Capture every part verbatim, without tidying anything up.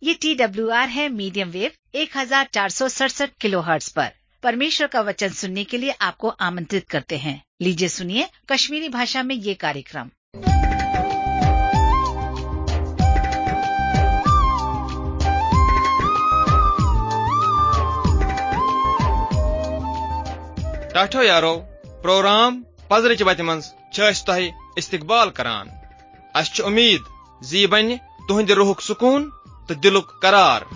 ये T W R है medium wave एक हजार चार सौ सड़सठ किलो हर्ट्ज पर। परमेश्वर का वचन सुनने के लिए आपको आमंत्रित करते हैं। लीजिए सुनिए कश्मीरी भाषा में ये कार्यक्रम। टाठो यारो प्रोग्राम पजरच वत मज तह इस्तकबाल करान। अस उम्मीद जी बन तुहद रूहुक सुकून तो दिलुक करार।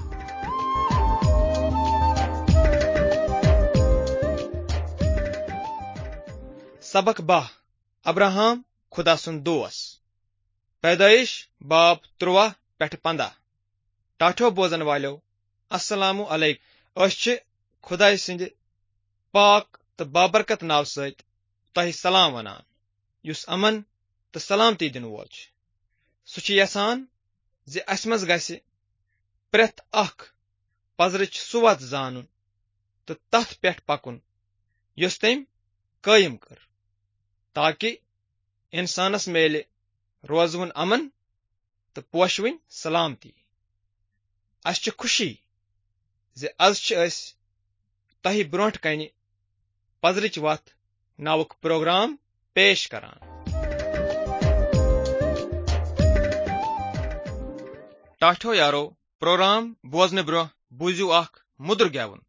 सबक बाह अब्राहम खुदा सुन दोस। पैदाइश बाब त्रुवा पेठ पंदा। टाठो बोजन वालो अस्सलामु अलैकुम। अस खुदा सिंद पाक तो बाबरकत नाव सत तह सलाम वनान युस अमन तो सलामती दिन वोल सह यसान जे अस मज गसि प्रेथ अख पजरच सु वत जानन तो तथ पेठ पकुन युस तम कायम कर, ताकि इंसानस मेले रोजवन अमन तो पोशवन सलामती। अस खुशी जे आज अस तह ब्रोंठ कन पजरच वत नावुक प्रोग्राम पेश करान। टाठो यारो प्रोग्राम बोजन ब्रो बूझू अख मुद्र गेवन।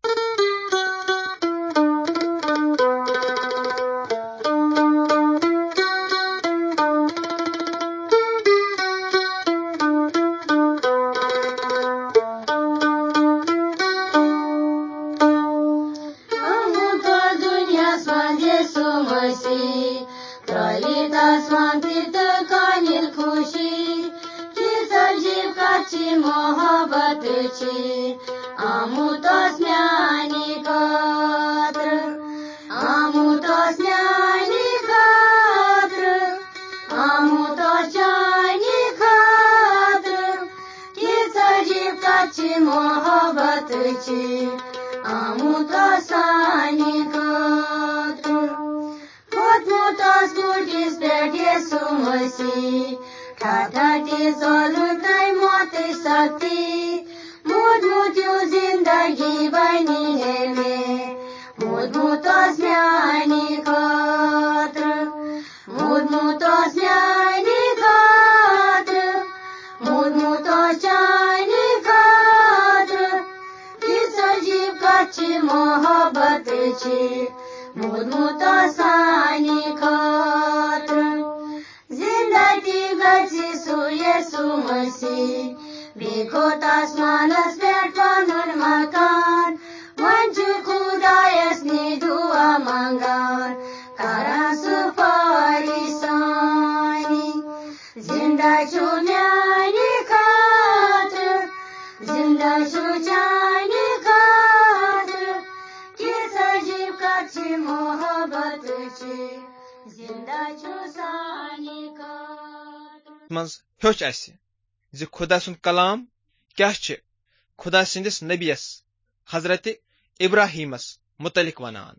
मज हेच अस जे खुदा सुंद कलाम क्या खुदा सिंदिस नबियस हजरत इब्राहिमस मुतलिक वनान।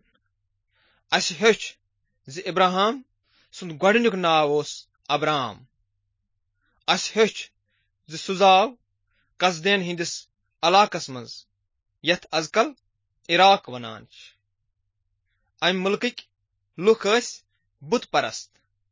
अस हेच जे इब्राहिम सुंद गोडनुक नाव ओस अब्राम। अस हेच जे सुजाव कसदेन हिंदिस इलाकस मज यथ अजकल इराक वनान। अम मुल्क लुक बुत परस्त।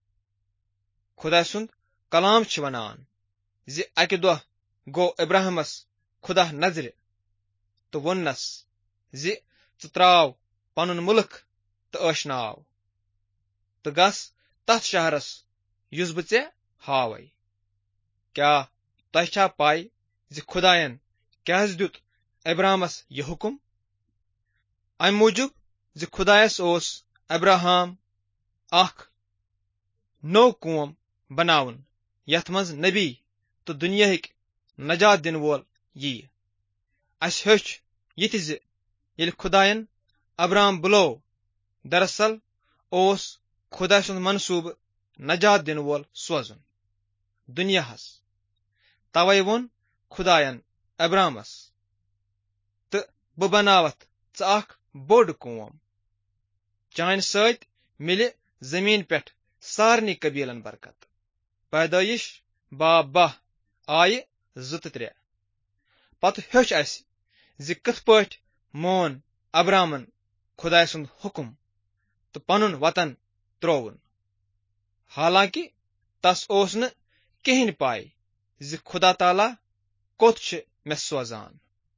खुदा सुंद कलाम वनान जे अकि दह गो इब्राहिमस खुदा नजर तो वोनस जे च त्राव पनुन मुल्क तो अशनाव तो गस तथ शहरस युस बह ऐ हावे। क्या तह छा पाई जे खुदायन क्या दुत इब्राहिमस यह हुकुम? अम मूजूब जे खुदायस ओस अब्राहम अख नौ कौम बनावन यथ मज नबी तो दुनियाहिक नजात दिन वोल यी। अस हेच यथ जे येल खुदायन अब्राम बुलो दरअसल ओस खुदा सुंद मनसूब नजात दिन वोल सोजन दुनियाहस। तवे वोन खुदायन अब्रामस तो बह बनावत च अख बोड़ कौम, चान सत मिले जमीन पेठ सारनी कबीलन बरकत। पैदाइश बाब बाह आय जुत त्रे। पत हेच अस ज कथ पठ मोन अब्रामन खुदा सुंद हुकुम तो पनुन वतन त्रोवन। हालांकि तस ओस न कहिन पाय ज खुदा ताला कोत छ मे सोजान।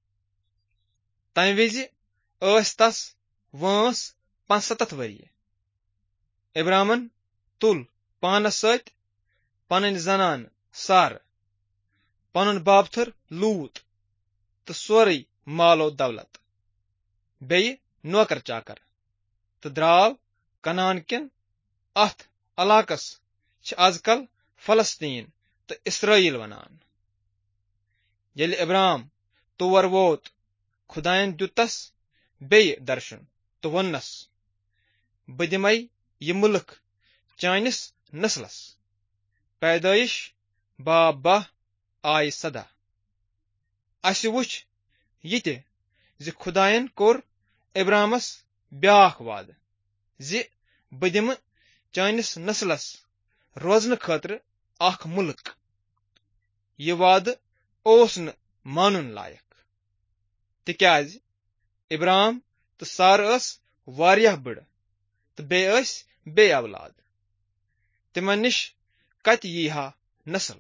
तम विज अस तस वंस पंसतथ वरी। इब्रामन तुल पानस सत पन जनान सार, पनुन बापथर लूत तो सोरे मालो दौलत बे नौकर चाकर तो द्राव कनान किन अथ अलाकस छ आजकल फलस्तीन तो इसराइल वनान। येल इब्राम तोर वोत खुदायन दुतस बे दर्शन तो वनस बह दिमय यह मुल्क चानिस नस्लस। पैदाइश बाब बाह आय सदा। अस वुच ये ज खुदायन कोर इब्रामस ब्याख वाद ज बह दिम चानिस नस्लस रोजन खतर अख मुल्क। यह वाद ओस न मानुन लायक तिक्याज इब्राम तो सार अस वारिया बड़ तो बे अस बे औलाद तिमन निश कत यीहा नस्ल।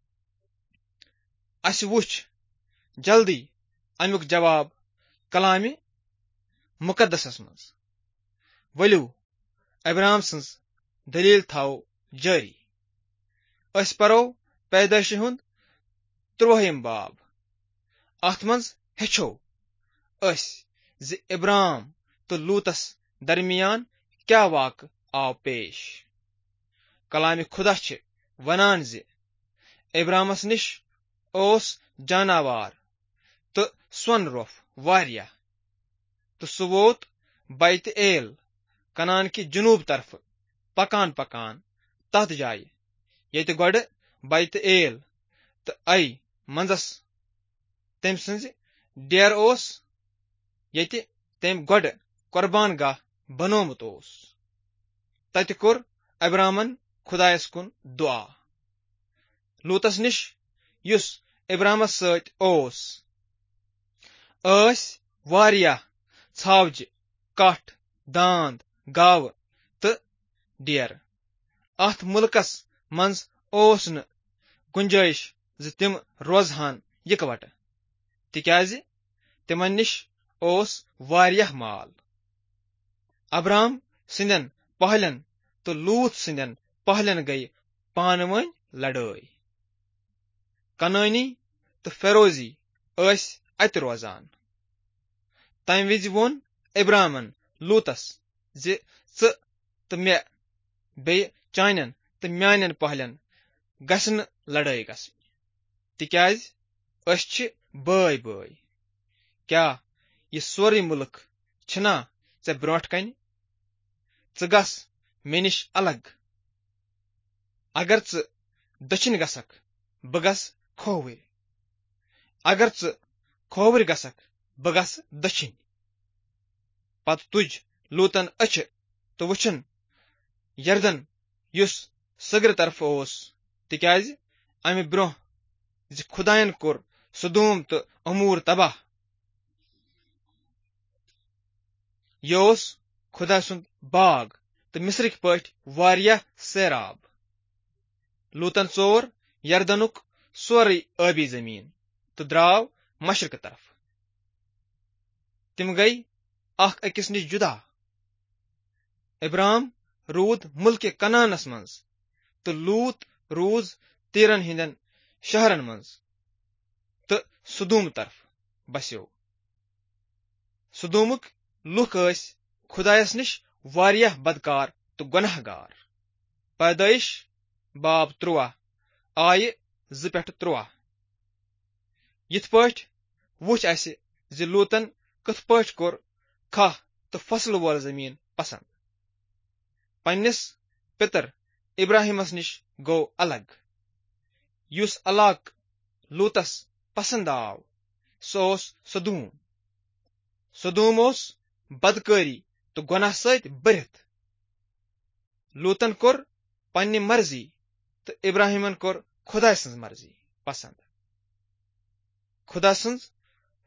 अस वुच जल्दी अमुक जवाब कलाम मुकद्दसस मज। वलु इब्राम सन्स दलील थाओ जारी। अस परो पैदाइश हुंद त्रोहिम बाब। अथ मज हेचो अस ज इब्राम तो लूतस दरमियान क्या वाक आव पेश। कलाम खुदा छ वनान ज इब्रामस निश ओस जानवर तो स्वन रोफ वारिया तो सु वोत बैत एल कनान की जुनूब तरफ पकान पकान तथ जाय ये गोड बैत एल तो आई मंजस तम सज डेर ओस ये तम गोड कुर्बान गाह बनोमुत ओस। तत कोर इब्रामन खुदायस कुन दुआ। लूतस निश युस इब्रामस सत ओस अस वारिया छावज कठ दांद गाव तो डेर। अथ मुल्कस मंज ओस न गुंजाइश ज तिम रोजहान इकवट तिक्याज तिमन निश ओस वारिया माल। अब्राम सिंदन पहलन तो लूत सिंदन पहलन गई पानवन लड़ाई। कनानी तो फेरोजी अस अत रोजान। तम विज वोन इब्रामन लूतस जे च तो मे बे चानन तो म्यानन पहलन गसन लड़ाई गस तिक्याज अस छ बाय बाय। क्या यह सोरे मुल्क छना ऐ ब्रोट कन च गस मे निश अलग। अगर च दक्षिण गसक बह गस खोवर। अगर च खोवर गसक बह गस दक्षिण। पत तुज लूतन अच तो वुछन यर्दन युस सगर तरफ ओस तिक्याज अमि ब्रोह ज खुदायन कोर सदोम तो अमूर तबाह। योस खुदा सुंद बाग तो मिस्रिक पठ वारिया सैराब। लूतन चोर यर्दनुक सोरे आबी जमीन तो द्राव मशरक तरफ। तिम गई अख अकिस निश जुदा। इब्राम रूद मुल्क कनानस मंज तो लूत रूज तीरन हिंदन शहरन मंज तो सदूम तरफ बस्यो। सदूमुक लुक अस खुदायस निश वारिया बदकार तो गुनहगार। पैदाइश बाब त्रुआ आय ज पेठ त्रुआ। यथ पठ वुच अस ज लूतन कथ पठ कोर खा तो फसल वोल जमीन पसंद। पन्निस पितर इब्राहिमस निश गो अलग। युस अलाक लूतस पसंद आव सोस सदूम। सदूम ओस बदकारी तो गुनाह सत बरथ। लूतन कोर पन्नि मर्जी तो इब्राहिमन कोर खुदा सन्ज मर्जी पसंद। खुदा सन्ज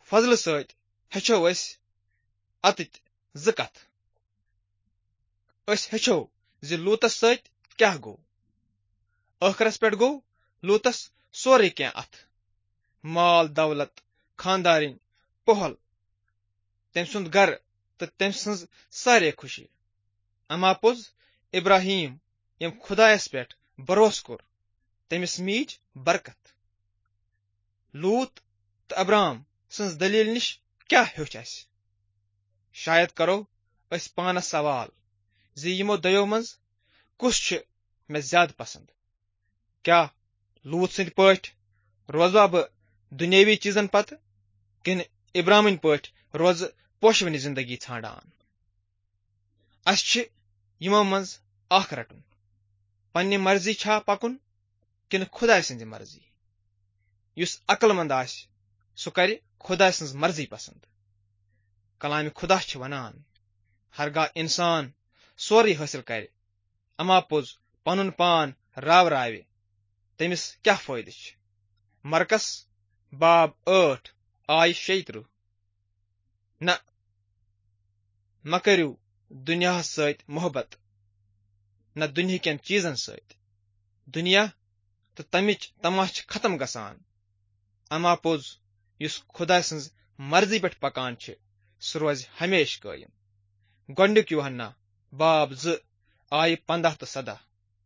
فضلہٕ سۭتۍ ہیٚچھو أسۍ اتٕتۍ زٕ کتھ. أسۍ ہیٚچھو زِ لوٗتس سۭتۍ کیاہ گوٚو. ٲخرس پٮ۪ٹھ گوٚو لوٗتس سورُے کینٛہہ اتھ: مال دولت، خاندارِنۍ، پۄہل، تٔمۍ سُنٛد گرٕ تہٕ تٔمۍ سٕنٛز سارے خوشی. اما پوٚز ابراہیم ییٚمۍ خۄدایس پٮ۪ٹھ بھروسہٕ کوٚر، تٔمِس میٖج برکت. لوٗط تہٕ ابرام سٕنٛز دلیل نِش کیاہ ہیوٚچھ اسہِ؟ شاید کرو أسۍ پانس سوال زِ یِمو دۄیو منٛز کُس چھُ مےٚ زیادٕ پسند. کیاہ لوٗط سٕنٛدۍ پٲٹھۍ روزوا بہٕ دُنیٲوی چیٖزن پتہٕ، کِنہٕ ابرامٕنۍ پٲٹھۍ روزٕ پوشوٕنہِ زندگی ژھانڈان؟ اسہِ چھِ یِمو منٛز اکھ رٹُن: پننہِ مرضی چھا پکُن کِنہٕ خۄداے سٕنٛزِ مرضی. یُس عقل مند آسہِ سُہ کرِ خۄداے سٕنٛز مرضی پسند. کلامِ خۄدا چھِ ونان: ہرگاہ انسان سورُے حٲصِل کرِ اما پوٚز پنُن پان راوراوِ، تٔمِس کیاہ فٲیدٕ چھُ؟ مرکس باب ٲٹھ آیہِ شیٚیہِ ترٕہ. نہ مہ کٔرِو دُنیاہس سۭتۍ محبت، نہ دُنہِکٮ۪ن چیٖزن سۭتۍ. دُنیا تہٕ تمِچ تماش چھِ ختم گژھان، اما پوٚز یُس خۄداے سٕنٛز مرضی پٮ۪ٹھ پکان چھِ سُہ روزِ ہمیشہٕ قٲیِم. گۄڈنیُک یوحنا باب زٕ آیہِ پنداہ تہٕ سداہ.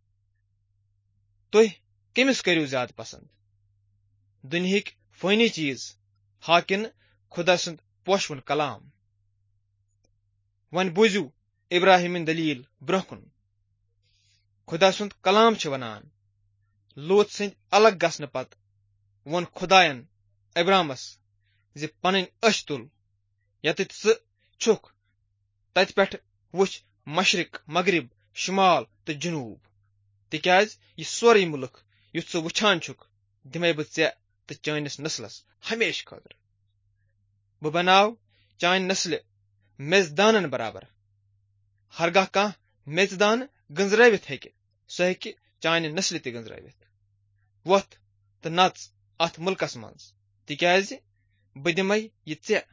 تُہۍ کٔمِس کٔرِو زیادٕ پسند؟ دُنہِکۍ فٲنی چیٖز ہا کِنہٕ خۄدا سُنٛد پوشوُن کلام؟ وۄنۍ بوٗزِو ابراہیمٕنۍ دلیل برونٛہہ کُن. خۄدا سُنٛد کلام چھُ ونان: لوٗط سٕنٛدۍ الگ گژھنہٕ پتہٕ ووٚن خۄداین ابرامس زِ پنٕنۍ أچھ تُل ییٚتٮ۪تھ ژٕ چھُکھ، تتہِ پٮ۪ٹھ وٕچھ مشرق، مغرب، شمال تہٕ جنوٗب، تِکیازِ یہِ سورُے مُلک یُس ژٕ وٕچھان چھُکھ دِمے بہٕ ژےٚ تہٕ چٲنِس نسلس ہمیشہٕ خٲطرٕ. بہٕ بناو چانہِ نسلہِ میژ دانن برابر. ہرگاہ کانٛہہ میژ دانہٕ گنٛزرٲوِتھ ہیٚکہِ، سُہ ہیٚکہِ چانہِ نسلہِ تہِ گنٛزرٲوِتھ. وۄتھ تہٕ نژ اتھ مُلکس منٛز، تِکیازِ بہٕ دِمے یہِ ژےٚ.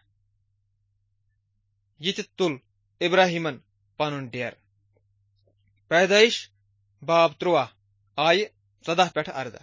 یہِ تہِ تُل ابراہیمن پنُن ڈیرٕ. پیدٲیش باب تُرٛواہ آیہِ ژۄدہ پٮ۪ٹھ اردہ.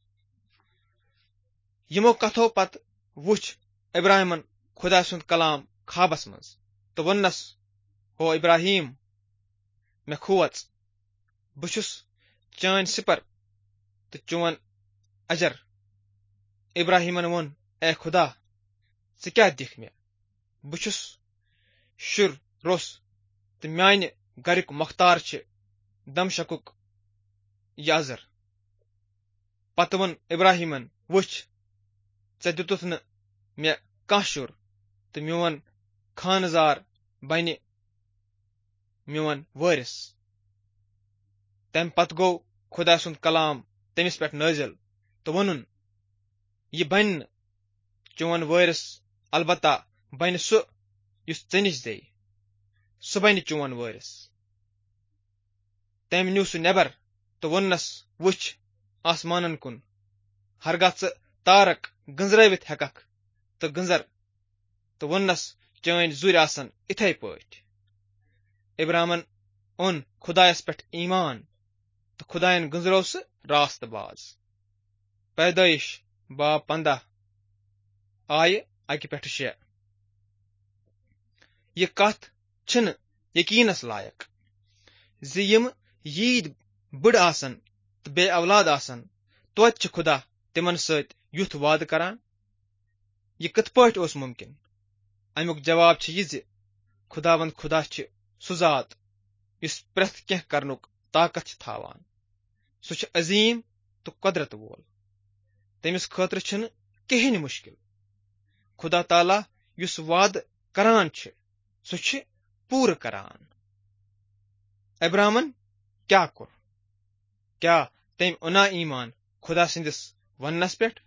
یِمو کتھو پتہٕ وُچھ ابراہیمن خۄدا سُنٛد کلام خوابس منٛز تہٕ ووٚننس: ہو ابراہیم، مےٚ کھوژ، بہٕ چھُس چٲنۍ سِپر تہٕ چون اجر. ابراہیمن ووٚن: اے خۄدا، ژٕ کیاہ دِکھ مےٚ؟ بہٕ چھُس شُر روٚس تہٕ میانہِ گریُک مۄختار چھِ دمشقُک یازر. پتہٕ ووٚن ابراہیمن: وٕچھ، ژےٚ دِتُتھ نہٕ مےٚ کانٛہہ شُر، تہٕ میون خانہٕ بنہِ میون وٲرِث. تمہِ پتہٕ گوٚو خۄدا سُنٛد کلام تٔمِس پٮ۪ٹھ نٲزِل تہٕ ووٚنُن: یہِ بنہِ نہٕ چون وٲرِث، البتہ بنہِ سُہ یُس ژےٚ نِش زیٚیہِ، سُہ بنہِ چون وٲرِث. تٔمۍ نیوٗ سُہ نٮ۪بر تہٕ ووٚننس: وٕچھ آسمانن کُن، ہرگاہ ژٕ تارک گنٛزرٲوِتھ ہٮ۪ککھ تہٕ گنٛزر. تہٕ ووٚننس: چٲنۍ زُرۍ آسن اِتھے پٲٹھۍ. ابرامن اوٚن خۄدایس پٮ۪ٹھ ایمان تہٕ خۄداین گنٛزرو سُہ راستہٕ باز. پیدٲیش باب پنداہ آیہِ اکہِ پٮ۪ٹھٕ شےٚ. یہِ کتھ چھِنہٕ یقیٖنس لایق زِ یِم ییٖدۍ بٕڑٕ آسن تہٕ بے اولاد آسن، توتہِ چھُ خۄدا تِمن سۭتۍ یُتھ وعدٕ کران؟ یہِ کِتھ پٲٹھۍ اوس مُمکِن؟ امیُک جواب چھُ یہِ زِ خۄداوند خۄدا چھُ سُہ ذات یُس پرٛٮ۪تھ کینٛہہ کرنُک طاقت چھُ تھاوان. سُہ چھُ عظیٖم تہٕ قۄدرت وول. تٔمِس خٲطرٕ چھُنہٕ کِہیٖنۍ مُشکِل. خۄدا تعالیٰ یُس وعدٕ کران چھُ سُہ چھُ پوٗرٕ کران. ابرامن کیاہ کوٚر؟ کیاہ تٔمۍ اوٚنا ایمان خۄدا سٕنٛدِس وننس پٮ۪ٹھ؟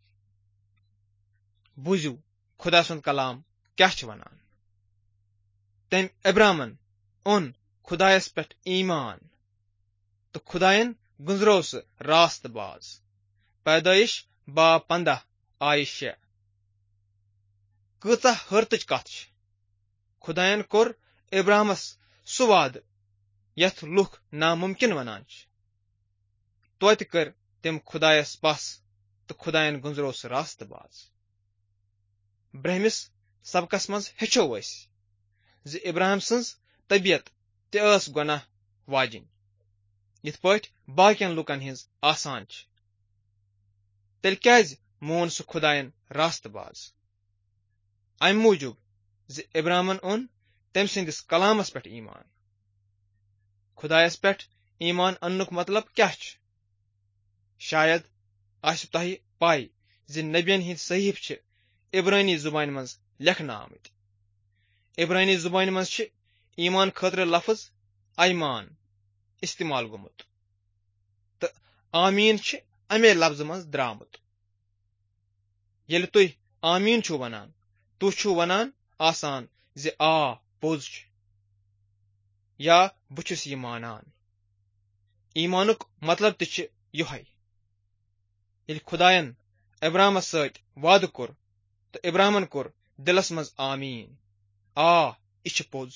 بوٗزِو خۄدا سُنٛد کلام کیاہ چھُ ونان. تٔمۍ ابرامن اوٚن خۄدایس پٮ۪ٹھ ایمان تہٕ خۄداین گنٛزرو سُہ راستہٕ باز. پیدٲیش باب پنداہ آیہِ شےٚ. कۭचा हर्तच कथ खुदायन कोर इब्राहिमस सु वाद यथ लुख नामुमकिन वनान तोत कर तम खुदायस पस तो खुदायन गुंजरो स रास्त बाज ब्रह्मिस सबकस मज हेचो अस ज इब्राहिम सन्ज तबियत तस गुनाह वाजिन यथ पट बाकियन लुकन हिंज आसान तेल क्या मोन सु खुदायन रास्त बाज अम मूजूब ज इब्राहिमन ओन तम सिंदिस कलामस पे ईमान खुदायस पे ईमान अन्नुक मतलब क्या शायद आस तह पाई ज नबियन हिंद सहीफ इब्रानी जुबान मज लेखन आमत इब्रानी जुबान मज ईमान खतर लफ्ज ऐमान इस्तेमाल गोमुत तो आमीन अमे लफ्ज मज द्रामुत येल तुह आमीन छु वनान तुह छु वनान आसान ज आ पोज या बुछुस ये मानान ईमानुक मतलब तह योहै येल खुदायन इब्राहिमस सत वाद कोर तो इब्राहिमन कोर दिलस मज आमीन आ यह पोज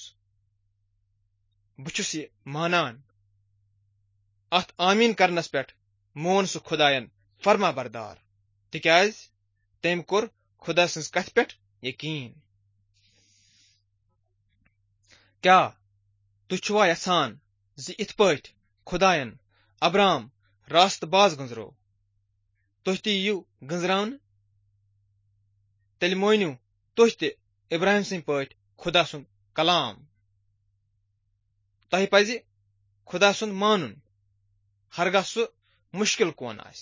बुछुस ये मानान अत आमीन करनस पे मोन सु खुदायन फरमा बरदार तिक्याज तम कोर खुदा सन्स कथ पे यकीन क्या तुह छुआ यसान ज इत पट खुदायन अब्राम रास्त बाज गुंजरो तुह त यू गुंजरावन तेल मोनू तुह त इब्राहिम सं पट खुदा सुन कलाम तह पज खुदा सुन मानुन हरगह सु मुश्किल कौन आस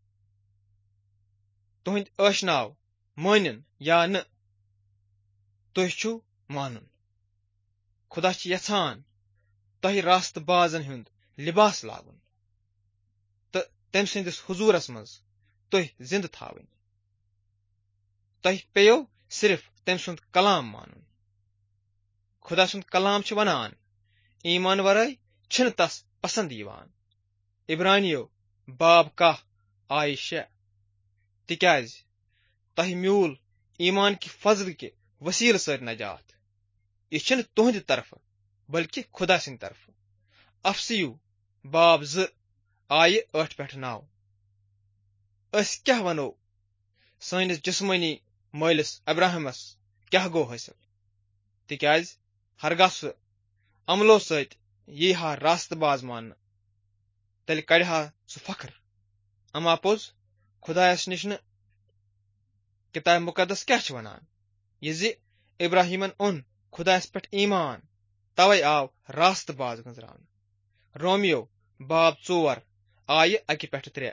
तुहद अशनाव मानन या न तुह छु मानुन खुदा यछान तह रास्त बाजन हुंद लिबास लागुन तो तम सिंदिस हुजूरस मज तुह जिंद थावन तह पेयो सिर्फ तम सुंद कलाम मानुन खुदा सुंद कलाम च वनान ईमान वराय छन तस पसंद यवान इब्रानियो बाब कह आय शे तिक्याज तह म्यूल ईमान कि फजल के वसील सर नजात यह तुहद तरफ बल्कि खुदा सिंद तरफ अफसियू बाब ज आय अठ पे नौ अस क्या वनो सनिस जिस्मानी मालिस अब्राहिमस क्या गो हासिल तिक्याज हरगह सह अमलो सत यी हा रास्तबाज मान तेल कड़हा सह फखर अमा पोज खुदायस निश न किताब मुकदस क्या वनान यह ज इब्राहिमन ओन खुदायस पे ईमान तवे आव रास्तबाज गुंजरान रोमियो बाब चोर आय अकि पे त्रे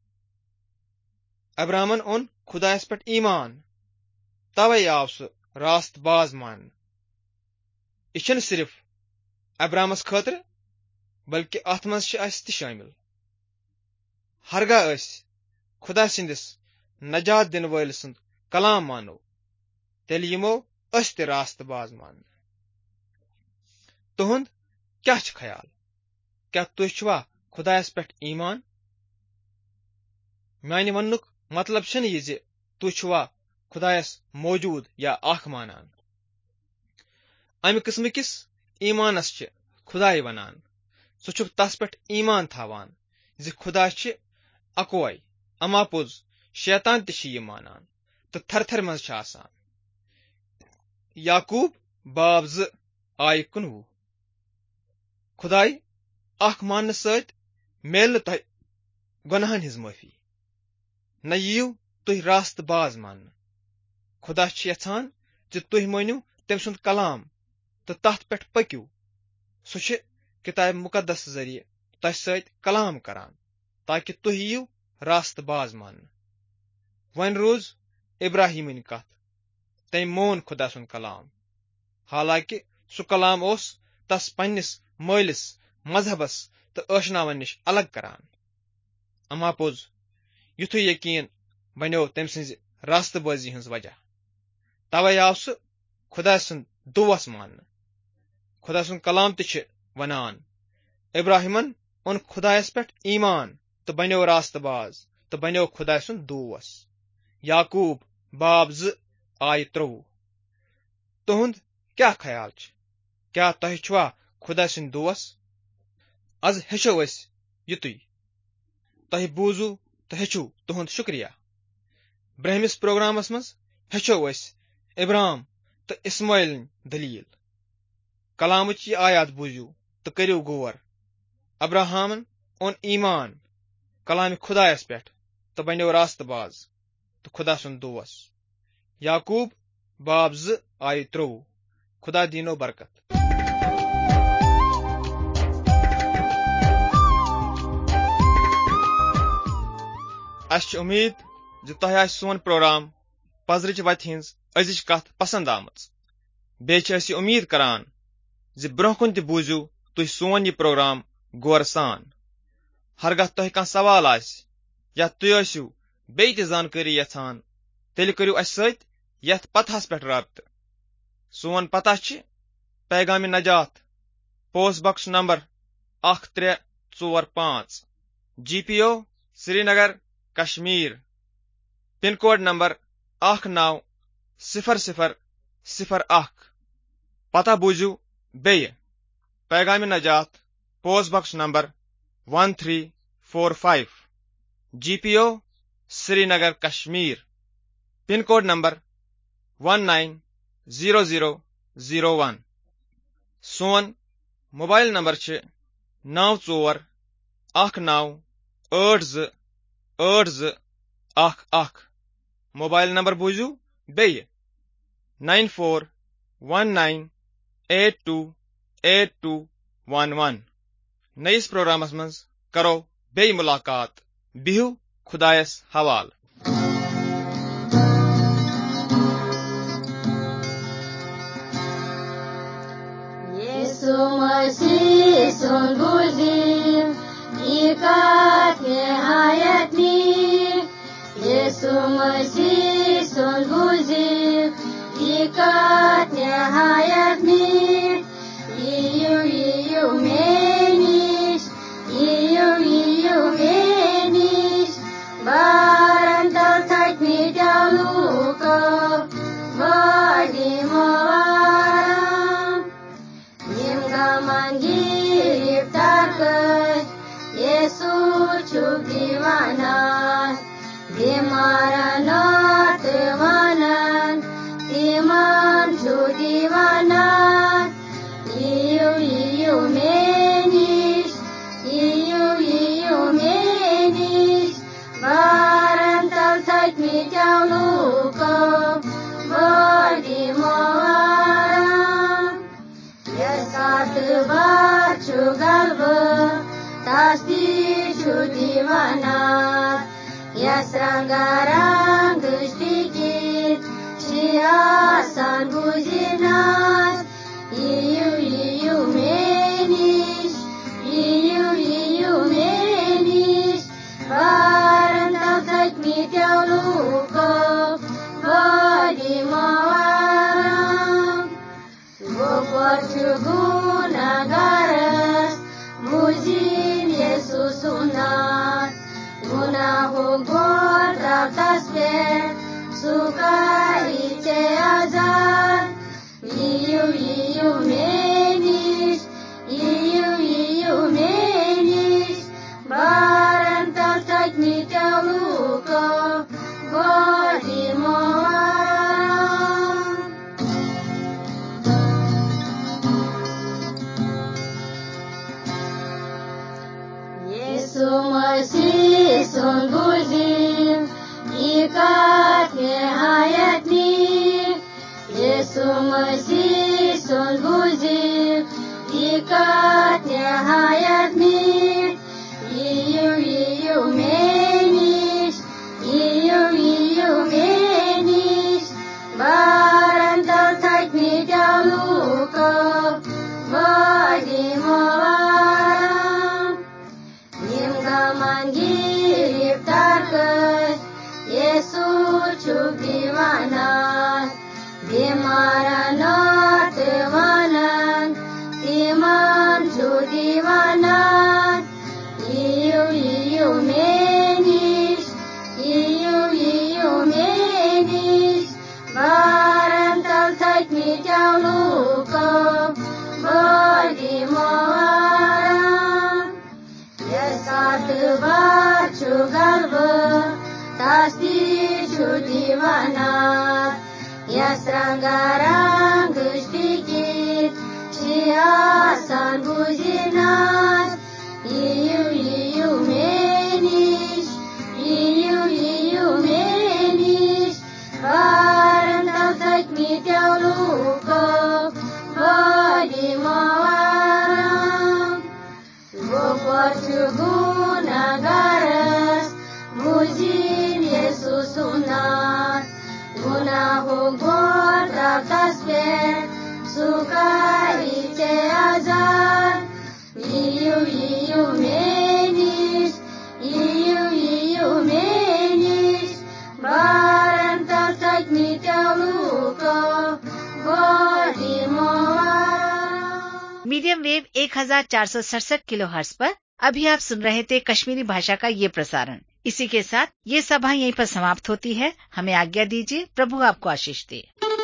अब्राहमन ओन खुदायस पे ईमान तवे आव सह रास्तबाज मान यह सिर्फ अब्राहमस खतर बल्कि अथ मज त शामिल हरगह अस खुदा सिंदिस नजात दिन वल सुंद कलाम मानो तेल यमो अस त रास्तबाज मान तुहद क्या ख्याल क्या तुह छुआ खुदायस पे ईमान मान वनुक मतलब यह ज तुह छुआ खुदायस मौजूद या आख मानान अमि किस्म किस ईमानस खुदाय वनान सह छु तस पे ईमान थावान ज खुदा अकोय अमा पोज शैतान त मानान तो थर थर मज आसान याकूब बाब ज आय कुनवु खुदाय अख मान सत मेल न तह गुनाहन हिज माफी न यीयू तुह रास्तबाज मान खुदा यछान ज तुह मानू तम सुंद कलाम तो तथ पे पक्यू सह किताब मुकदस जरिए तह सत कलाम करान ताकि तुह यीयू रास्तबाज मान वन रोज इब्राहिमन कथ तम मोन खुदा सुन कलाम हालांकि सु कलाम ओस तस पन्निस मालिस मजहबस तो अशनावन निश अलग करान अमा पोज युथु यकीन बनो तम सिंज रास्तबाजी हंस वजह तवे आव सह खुदा सुन दुवस मान खुदा सुन कलाम त वनान इब्राहिमन ओन खुदायस पे ईमान तो बनो रास्तबाज तो बनो खुदा सुन दोस याकूब बाब ज आय त्रोवु तुहुंद क्या ख्याल छ? क्या तह छुआ खुदा सिंद दोस? आज हेचो अस युतुई तह बूजू तो हेचु तुहुंद शुक्रिया। ब्रहमिस प्रोग्रामस मज हेचो अस इब्राहिम तो इस्माइल दलील। कलामच यह आयात बूजू तो करियो गौर। अब्राहमन ओन ईमान कलाम खुदायस पेट तो बनो रास्तबाज तो खुदा सुन दोस। याकूब बाब ज आय त्रो। खुदा दीनो बरकत। अस उम्मीद जो तह आस सोन प्रोग्राम पजरच वत हिंज अजिच कथ पसंद आमच। बे छ उम्मीद करान जि ब्रोह कुन त बूजू तुह सोन यह प्रोग्राम गौर सान। हरगह तह कह सवाल आस या तुह आसु बे त जानकारी यछान तेल करियो अस सत यथ पथस पेट राब्त। सोन पता छ पैगाम नजात पोस्ट बॉक्स नंबर अख त्रे चोर पांच G P O Srinagar Kashmir pin code number अख नौ सिफर सिफर सिफर अख। पता बूजू बे पैगाम नजात post box number one three four five G P O Srinagar Kashmir pin code number one nine zero zero zero one. सोन मोबाइल नंबर छ नौ चोर अख नौ आठ ज आठ ज अख अख। मोबाइल नंबर बूजू बे nine four one nine eight two eight two one one. नईस प्रोग्रामस मज करो बे मुलाकात। बिहु खुदायस हवाल। यीशु मसीह सुन बुझी इकात निहायत नी। यीशु मसीह सुन बुझी इकात निहायत नी। इयु इयु मेनिश इयु इयु मेनिश बारंtal takni daluko badi mawaram nimgaman girip takai Yesu chuk divanan dimaranat manan diman chuk divanan iyu iyu menish iyu iyu menish barantal takni daluko badi mawaram yasat bachu galva tasdi chudivanat yasrangarang dustikit shiasan buzinat iyu iyu menish iyu iyu menish barantal takni daluko badi mawaram Gopachuguna garas Mujin Yesus sunat Gunahu gorda tasbet Suka ice azan Iyu iyu menish Iyu iyu menish Barantal takni daluko Bodi mawaram Yesu Masih sun buzi ikat nihayat ni. Yesu Masih sun buzi ikat nihayat ni. Iyu iyu menish iyu iyu menish barantal takni daluko badi mawaram nimgaman girip takai Yesu chuk divanat dimaranat manan diman chuk divanat miteau lūkam, valimo varam. Jas atvaču galvă, tastiču divanat, jas rangarang știchit, și asan buzinat. Iu, iu, meniș, iu, iu, meniș, varam tau tăc miteau lūkam, valimo varam. Goporciu gunagaras, buzin Iesus unat, gunahul gorda taspet, sukarice azar. Iu, iu, meniș, iu, iu, meniș, varam tau tăc miteau lūkam, valimo varam. Medium wave एक हजार चार सौ सड़सठ kilo hertz पर अभी आप सुन रहे थे कश्मीरी भाषा का ये प्रसारण। इसी के साथ ये सभा यहीं पर समाप्त होती है। हमें आज्ञा दीजिए। प्रभु आपको आशीष दे।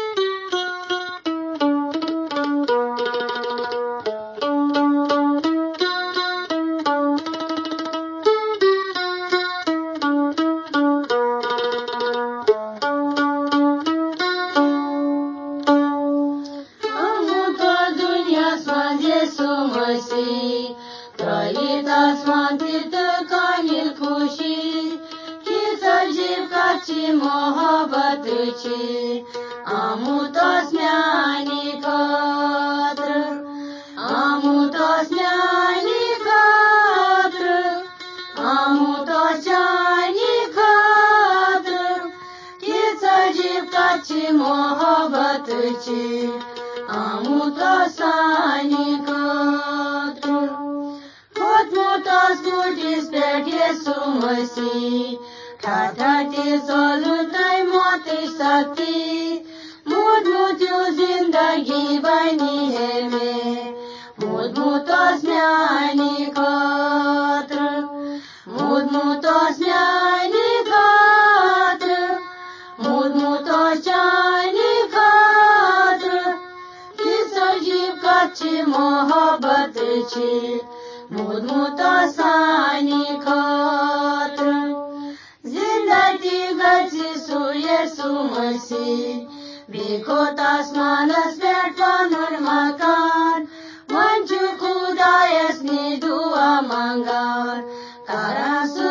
Amutos meani cătră, amutos meani cătră, amutos meani cătră, chița jibcaci mohabătăci, amutos meani cătră. Hot mutos curtis pe Iesu Măsii, Tatati solutai mote sati, mut mutiu zindagi bani heme, mut mutos meani cătră, mut mutos meani cătră, mut mutos meani cătră, chisa jibcaci mohabătăci, mut mutos meani cătră. Zindati gaci su Iesu Măsii, Bicotas manas vertanul macar, Manciu kudayas ni dua mangar, Karasu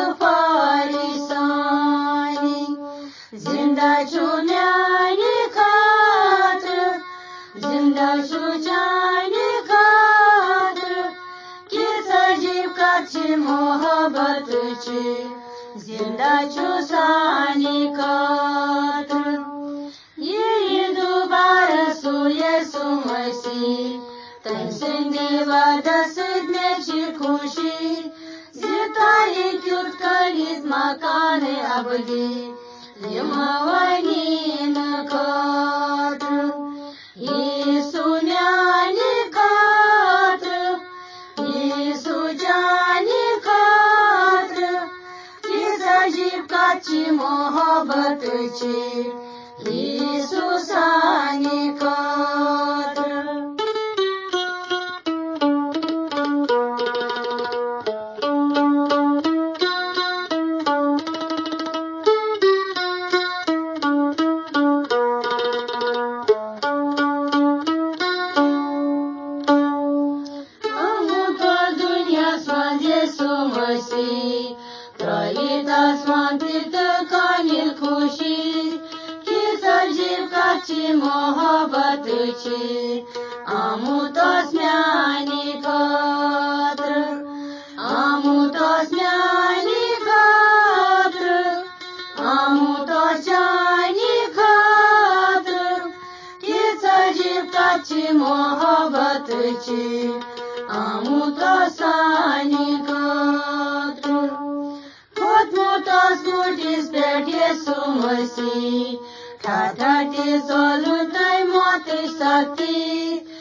farisani, Zindaciu meani cătră, Zindaciu ceani cătră, Chisa jibcaci mohabătăci, Zindaciu sani cătră. Ei dubară su Iesu Măsii, Tăi sândiva dă sâdme circuși, Zitali chiut călit macane abădi, Lima vanină cătră. Iisu neani cătră, Iisu ceani cătră, Jibcaci mohabătăci, Iisus ani cătră. Amutul dunia sfânt Iesu Măsii, Trăita sfantită canil cușii, Chisa jibcaci mohabătăci, Amutos meani cătră, Amutos meani cătră, Amutos ceani cătră, Chisa jibcaci mohabătăci, Amutos ani cătră. Hot mutos curtis pe Iesu Măsii, Tatati solutai mote sati,